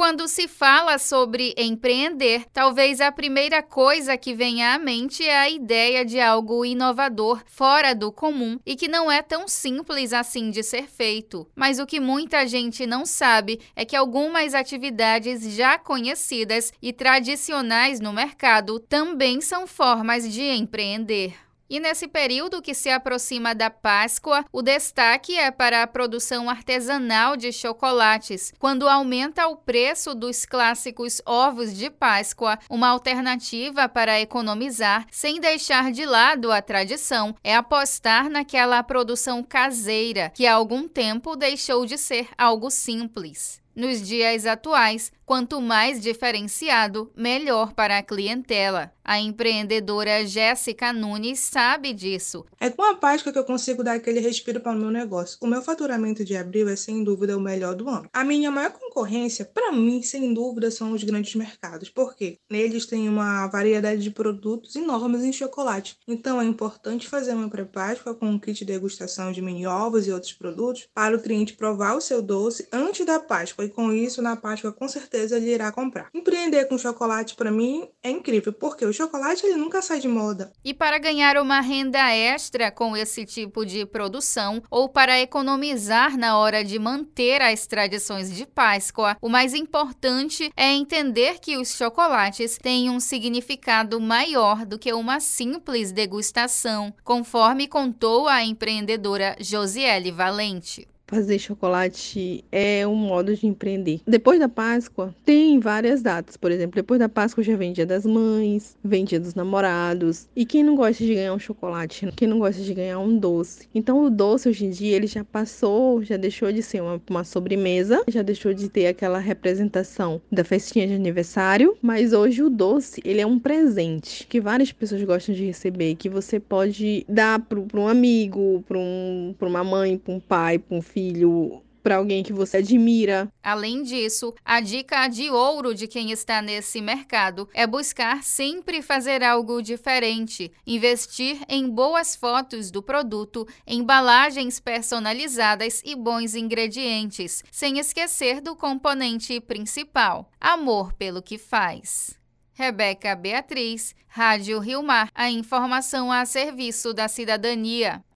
Quando se fala sobre empreender, talvez a primeira coisa que venha à mente é a ideia de algo inovador, fora do comum e que não é tão simples assim de ser feito. Mas o que muita gente não sabe é que algumas atividades já conhecidas e tradicionais no mercado também são formas de empreender. E nesse período que se aproxima da Páscoa, o destaque é para a produção artesanal de chocolates, quando aumenta o preço dos clássicos ovos de Páscoa. Uma alternativa para economizar, sem deixar de lado a tradição, é apostar naquela produção caseira, que há algum tempo deixou de ser algo simples. Nos dias atuais, quanto mais diferenciado, melhor para a clientela. A empreendedora Jéssica Nunes sabe disso. É com a Páscoa que eu consigo dar aquele respiro para o meu negócio. O meu faturamento de abril é sem dúvida o melhor do ano. A minha maior concorrência, para mim, sem dúvida, são os grandes mercados. Por quê? Neles tem uma variedade de produtos enormes em chocolate. Então é importante fazer uma pré-Páscoa com um kit de degustação de mini ovos e outros produtos para o cliente provar o seu doce antes da Páscoa. E com isso, na Páscoa, com certeza, ele irá comprar. Empreender com chocolate, para mim, é incrível, porque o chocolate ele nunca sai de moda. E para ganhar uma renda extra com esse tipo de produção, ou para economizar na hora de manter as tradições de Páscoa, o mais importante é entender que os chocolates têm um significado maior do que uma simples degustação, conforme contou a empreendedora Josiele Valente. Fazer chocolate é um modo de empreender. Depois da Páscoa, tem várias datas. Por exemplo, depois da Páscoa já vem Dia das Mães, vem Dia dos Namorados. E quem não gosta de ganhar um chocolate? Quem não gosta de ganhar um doce? Então, o doce, hoje em dia, ele já passou, já deixou de ser uma sobremesa, já deixou de ter aquela representação da festinha de aniversário. Mas hoje o doce, ele é um presente que várias pessoas gostam de receber, que você pode dar para um amigo, para uma mãe, para um pai, para um filho, para alguém que você admira. Além disso, a dica de ouro de quem está nesse mercado é buscar sempre fazer algo diferente, investir em boas fotos do produto, embalagens personalizadas e bons ingredientes, sem esquecer do componente principal: amor pelo que faz. Rebeca Beatriz, Rádio Rio Mar, a informação a serviço da cidadania.